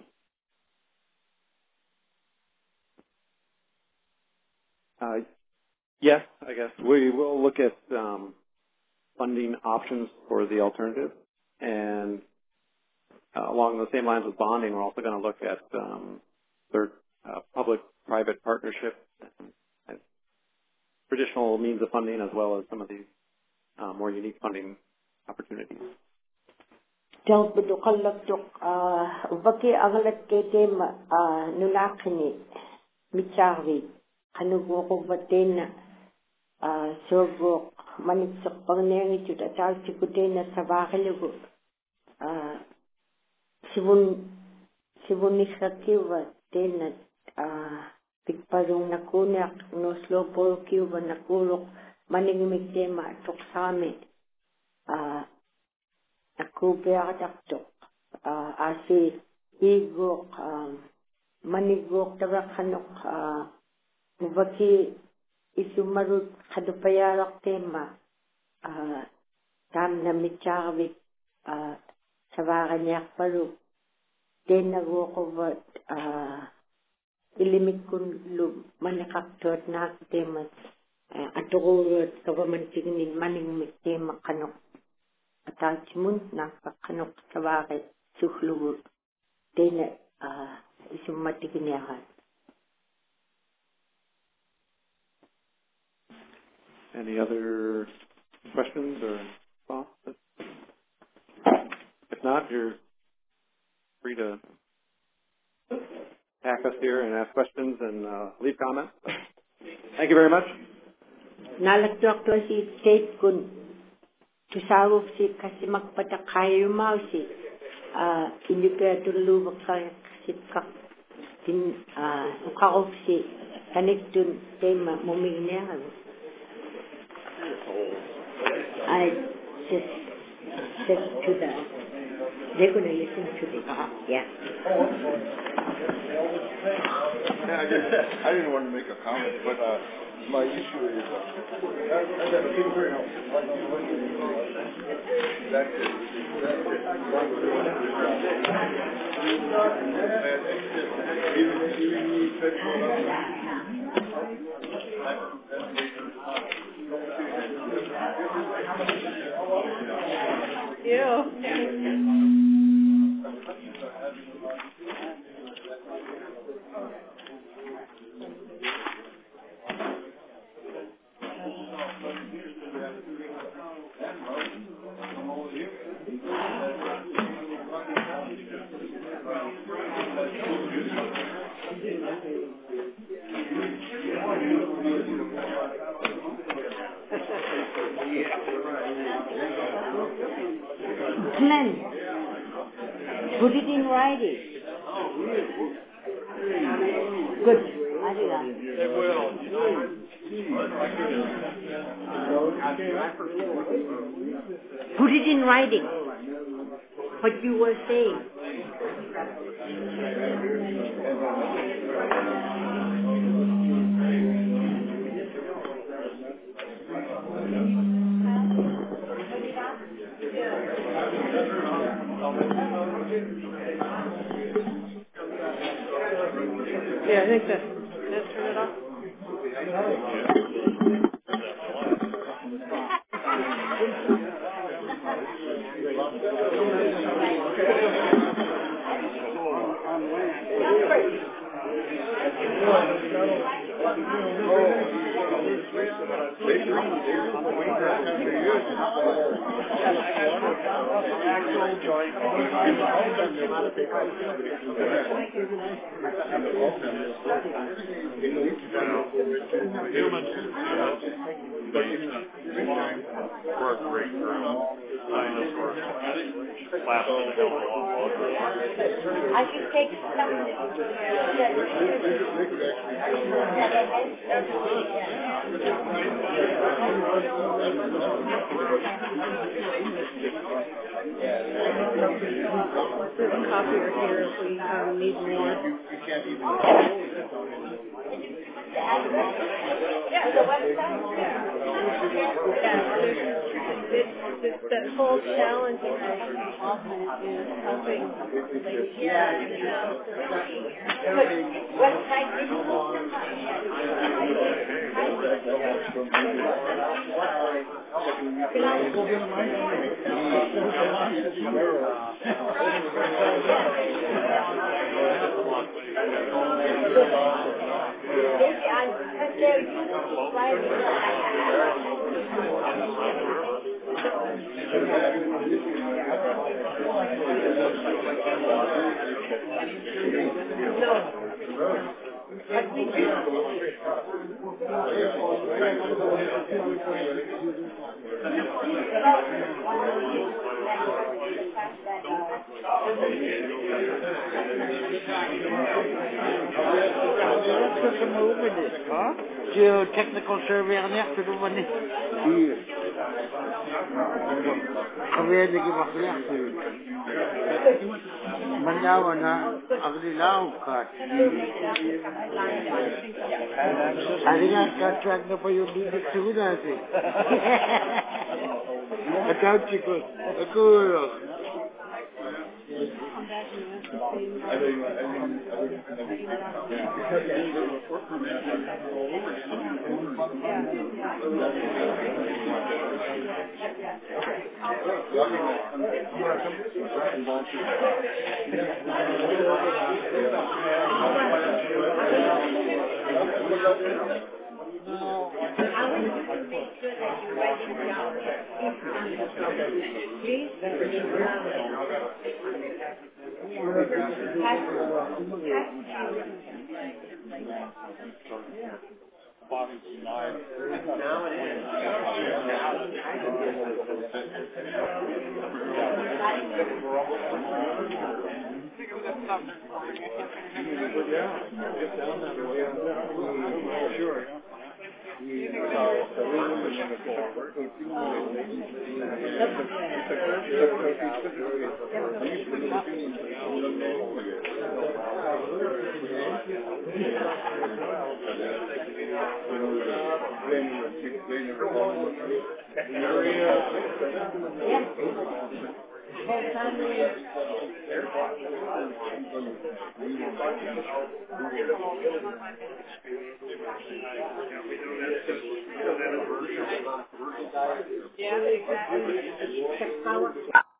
Uh, yes, I guess we will look at um, funding options for the alternative, and uh, along the same lines with bonding, we're also going to look at um, third uh, public-private partnership, and traditional means of funding, as well as some of these uh, more unique funding opportunities. Jang pedukallaktok uh ubaki agalat kete ma uh nulakini mitsawi kanugo ko batena uh sogo manitsok pangnengi juda tal sikutena sa bakilugo uh sibun sibun nisakiwa tena uh pigparong nakunak no slow ball kiwa nakulok maningimig tema toksami uh Aku berakadaktok, uh, asi igok, um, manigok tagakanok, uh, mubaki isumarut kadupayarak tema, uh, tam na mitsarawik, uh, sawakanyak paru, den nagokovat, uh, ilimik kun lum, manikaktot na tema, uh, atururut, kawamantignin maningmik tema kanok. Attachment na kanok tawag suhlugot tena isumatiginyahan. Any other questions or thoughts? If not, you're free to hack us here and ask questions and uh, leave comments. Thank you very much. Nalagdok to si state kun tusawag si kasi magpatakayo mo si indipya tulubak sa sitkak tin ukakov si kanik tun tema mumignya. I just said to the they're going to listen to the uh-huh. yeah. I didn't, I didn't want to make a comment, but uh, my issue is uh, that's it. Yeah. Glenn, put it in writing. Good. They will. Put it in writing. What you were saying. Yeah, I think that. Let's turn it off. Humans were a great group. Dinosaurs lasted a hell of a long I should take some. There's a copier here if we um, need more. Yeah, the website? Yeah. Yeah, it's, it's that whole challenge of helping. Yeah. Good. Website Geotechnical survey ang niya, pero man eh. Iya. Kami yan naging makliyak sir. Manyawa na ang nilaw ka. Ano nga, contract na pa yung bibig sunas eh. Account ko. Ako. No. Yeah.